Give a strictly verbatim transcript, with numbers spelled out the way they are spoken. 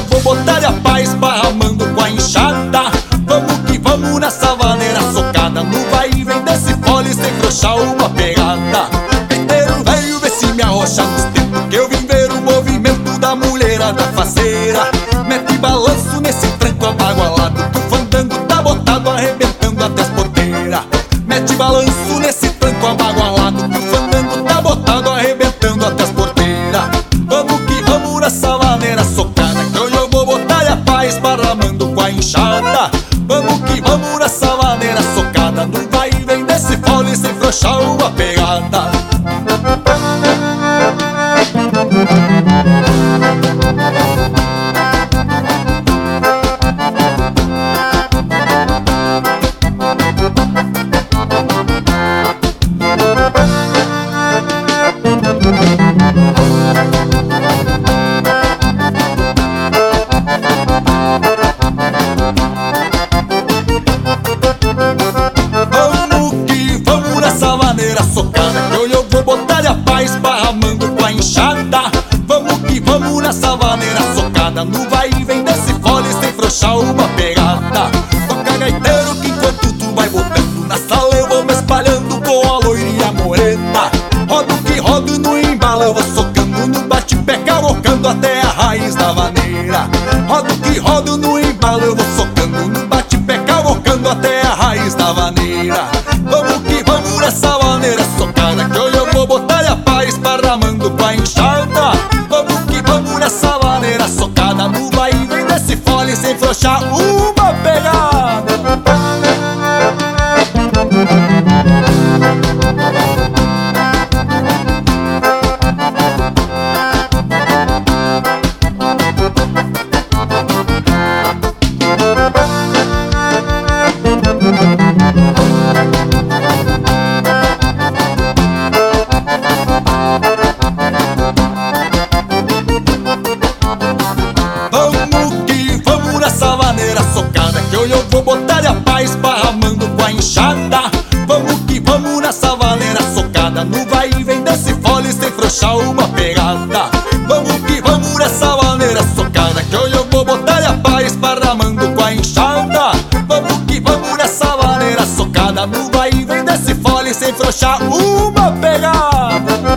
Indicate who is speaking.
Speaker 1: vou botar a paz esparramando com a enxada. Vamos que vamos nessa vaneira socada, no vai e vem desse fole sem frouxar uma pegada. Gaiteiro velho, vê se me arrocha nos tempos que eu vim ver o movimento da mulherada faceira. Mete balanço nesse tranco abagualado, que o fandango tá botado arrebentando até as porteiras. Mete balanço nesse tranco abagualado, que o fandango tá botado arrebentando até as porteiras. Vamos que vamos nessa vaneira socada, que hoje eu vou botar a paz esparramando com a enxada. Vamos que vamos nessa vaneira socada, no vai e vem desse fole sem frouxar uma pegada. Socada, que hoje eu vou botar a paz esparramando com a enxada. Vamos que vamos nessa vaneira socada, no vai e vem desse fole sem frouxar uma pegada. Toca gaiteiro que enquanto tu vai botando na sala eu vou me espalhando com a loirinha morena. Rodo que rodo no embalo eu vou socando, no bate-pé cavocando até a raiz da vaneira. Rodo que rodo no embalo eu vou socando, no bate-pé cavocando até a raiz da vaneira. Vamos que vamos nessa vaneira socada, que hoje eu vou botar a paz esparramando com a enxada. Vamos que vamos nessa vaneira socada, no vai e vem desse fole sem frouxar uma pegada. Socada, que hoje eu vou botar a paz esparramando com a enxada. Vamos que vamos nessa vaneira socada, no vai e vem desse fole sem frouxar uma pegada. Vamos que vamos nessa vaneira socada, que hoje eu vou botar a paz esparramando com a enxada. Vamos que vamos nessa vaneira socada, no vai e vem desse fole sem frouxar uma pegada.